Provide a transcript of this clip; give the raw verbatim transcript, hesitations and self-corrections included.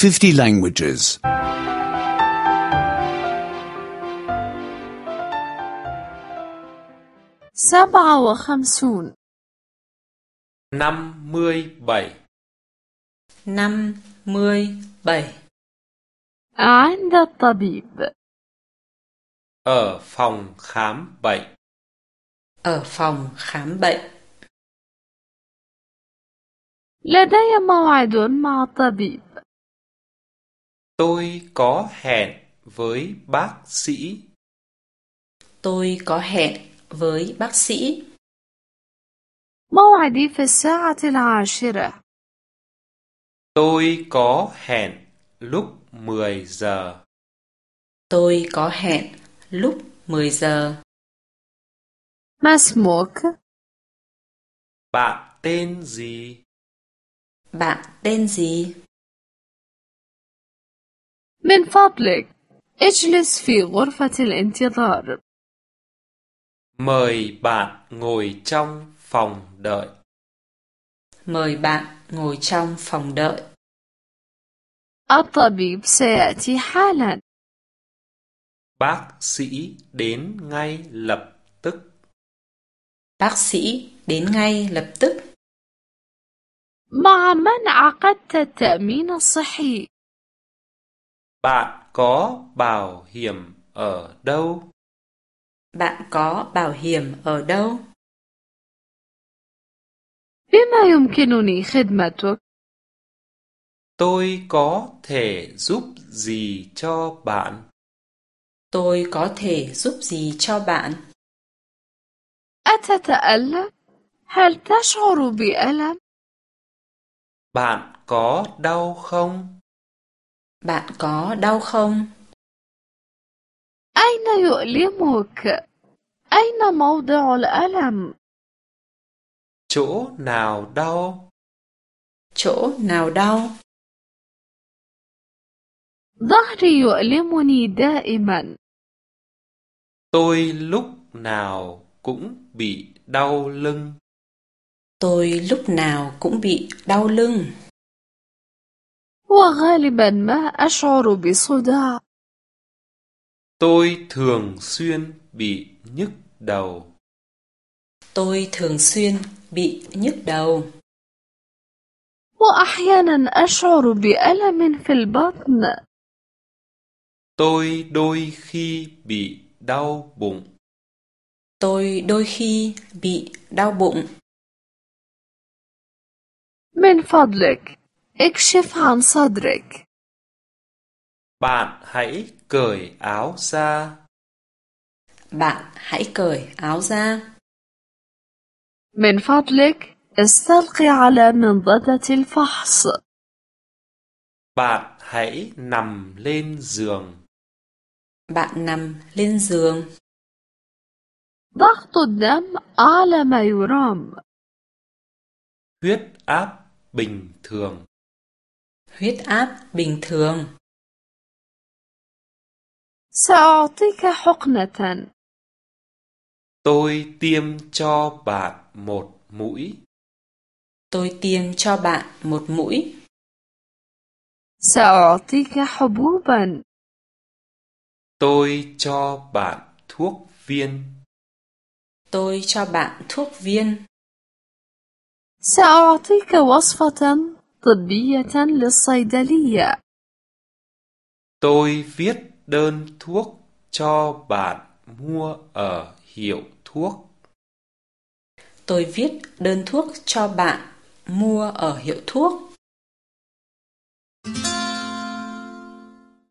fifty languages. سبعة وخمسون. năm mươi bảy. năm mươi bảy. عند الطبيب. Ở phòng khám bệnh. Ở phòng khám bệnh. لدي موعد مع الطبيب. Tôi có hẹn với bác sĩ. Tôi có hẹn với bác sĩ. موعدي في الساعة العاشرة. Tôi có hẹn lúc mười giờ. Tôi có hẹn lúc mười giờ. ما اسمك؟ Bạn tên gì? Bạn tên gì? من فضلك اجلس في غرفة الانتظار. Mời bạn ngồi trong phòng đợi. Mời bạn ngồi trong phòng đợi. الطبيب سيأتي حالا. Bác sĩ đến ngay lập tức. Bác sĩ đến ngay lập tức. مع من عقدت التأمين الصحي؟ Bạn có bảo hiểm ở đâu? Bạn có bảo hiểm ở đâu? بما يمكنني خدمتك؟ Tôi có thể giúp gì cho bạn? Tôi có thể giúp gì cho bạn? أتتألم؟ هل تشعر بألم؟ Bạn có đau không? Bạn có đau không? أين يؤلمك؟ أين موضع الألم؟ Chỗ nào đau? Chỗ nào đau? ظهري يؤلمني دائما. Tôi lúc nào cũng bị đau lưng. Tôi lúc nào cũng bị đau lưng. وغالبا ما أشعر بصداع. Tôi thường xuyên bị nhức đầu. Tôi thường xuyên bị nhức đầu. وأحيانا أشعر بألم في البطن. Tôi đôi khi bị đau bụng. Tôi đôi khi bị đau bụng. من فضلك اكشف عن صدرك. Bạn hãy cởi áo ra. Bạn hãy cởi áo ra. من فضلك استلقي على منضدة الفحص. Bạn hãy nằm lên giường. Bạn nằm lên giường. ضغط الدم أعلى ما يرام. Huyết áp bình thường. Huyết áp bình thường. سأعطيك حقنة. Tôi tiêm cho bạn một mũi. Tôi tiêm cho bạn một mũi. سأعطيك حبوبا. Tôi cho bạn thuốc viên. Tôi cho bạn thuốc viên. سأعطيك وصفة طبية للصيدلية. Tôi viết đơn thuốc cho bạn mua ở hiệu thuốc. Tôi viết đơn thuốc cho bạn mua ở hiệu thuốc.